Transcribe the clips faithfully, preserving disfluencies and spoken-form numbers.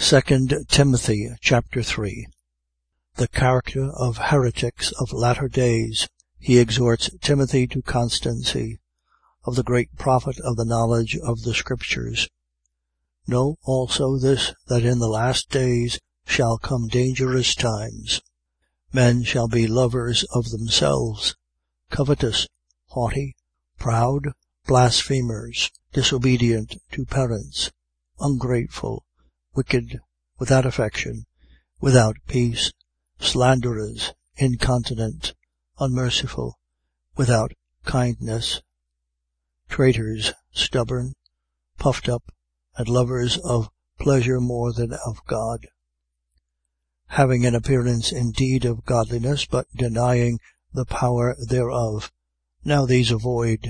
Second Timothy chapter three. The character of heretics of latter days. He exhorts Timothy to constancy, of the great profit of the knowledge of the Scriptures. Know also this, that in the last days shall come dangerous times. Men shall be lovers of themselves, covetous, haughty, proud, blasphemers, disobedient to parents, ungrateful, wicked, without affection, without peace, slanderers, incontinent, unmerciful, without kindness, traitors, stubborn, puffed up, and lovers of pleasure more than of God, having an appearance indeed of godliness, but denying the power thereof. Now these avoid.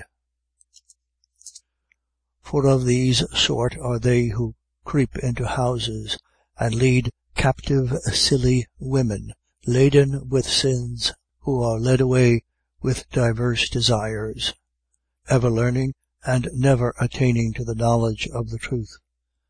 For of these sort are they who creep into houses, and lead captive silly women, laden with sins, who are led away with diverse desires, ever learning and never attaining to the knowledge of the truth.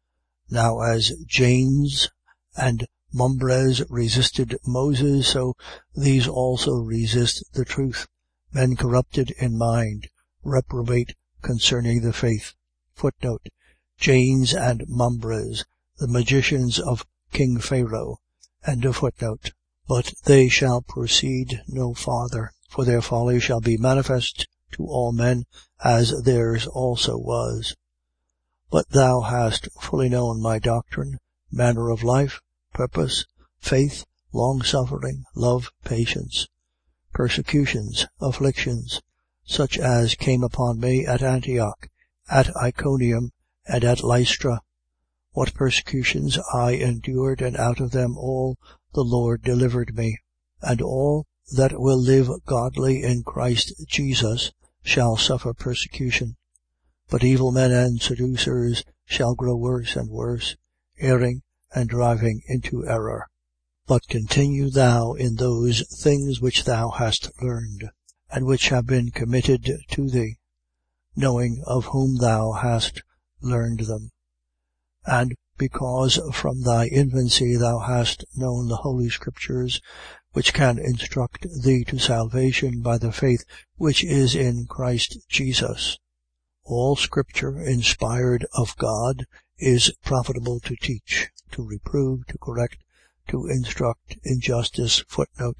Now as Jannes and Jambres resisted Moses, so these also resist the truth, men corrupted in mind, reprobate concerning the faith. Footnote: Jannes and Jambres, the magicians of King Pharaoh. End of footnote. But they shall proceed no farther, for their folly shall be manifest to all men, as theirs also was. But thou hast fully known my doctrine, manner of life, purpose, faith, long-suffering, love, patience, persecutions, afflictions, such as came upon me at Antioch, at Iconium, and at Lystra, what persecutions I endured, and out of them all the Lord delivered me. And all that will live godly in Christ Jesus shall suffer persecution. But evil men and seducers shall grow worse and worse, erring and driving into error. But continue thou in those things which thou hast learned, and which have been committed to thee, knowing of whom thou hast learned them, and because from thy infancy thou hast known the holy Scriptures, which can instruct thee to salvation by the faith which is in Christ Jesus. All Scripture, inspired of God, is profitable to teach, to reprove, to correct, to instruct in justice. Footnote: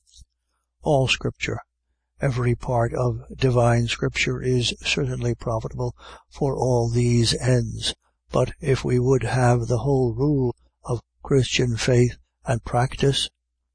all Scripture. Every part of divine Scripture is certainly profitable for all these ends. But if we would have the whole rule of Christian faith and practice,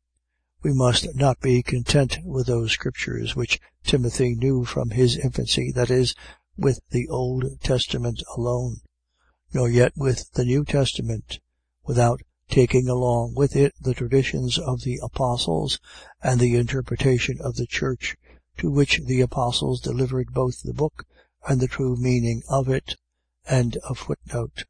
we must not be content with those Scriptures which Timothy knew from his infancy, that is, with the Old Testament alone, nor yet with the New Testament, without taking along with it the traditions of the apostles and the interpretation of the church, to which the apostles delivered both the book and the true meaning of it. End of footnote.